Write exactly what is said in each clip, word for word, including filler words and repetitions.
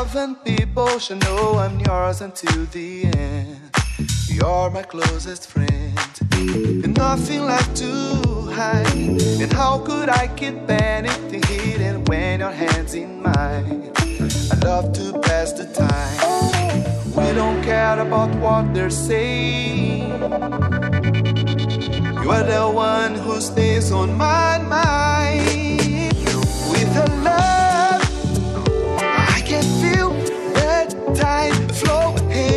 love and people should know I'm yours until the end. You're my closest friend, and nothing left to hide. And how could I keep anything hidden when your hand's in mine? I love to pass the time. We don't care about what they're saying. You are the one who stays on my mind. With a love, I can feel that time flow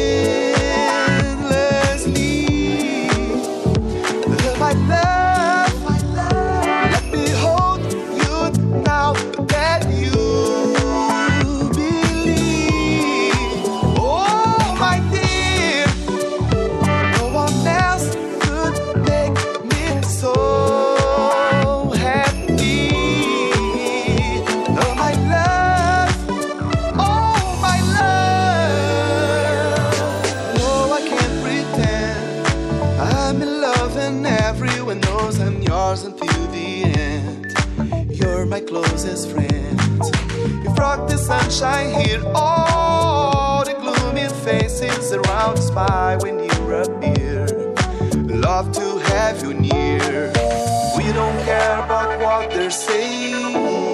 endlessly. My love, let me hold you now that you believe. Oh, my dear, no one else could make me so happy. Oh, my love, oh, my love. No, I can't pretend I'm in love and everyone knows I'm yours until the end. You're my closest friend. You brought the sunshine here, all the gloomy faces around us by when you appear. Love to have you near. We don't care about what they're saying.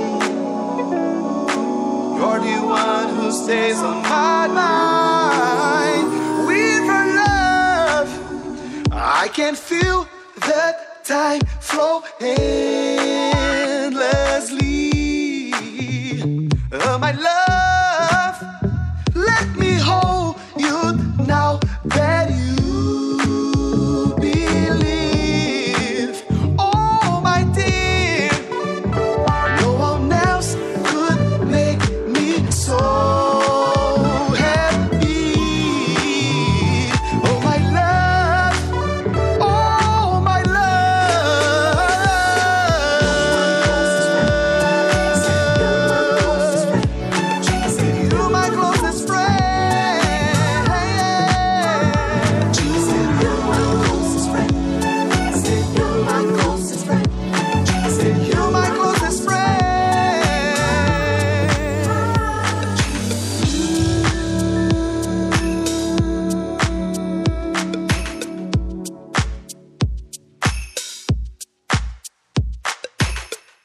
You're the one who stays on my mind. With our love, I can feel that time flow.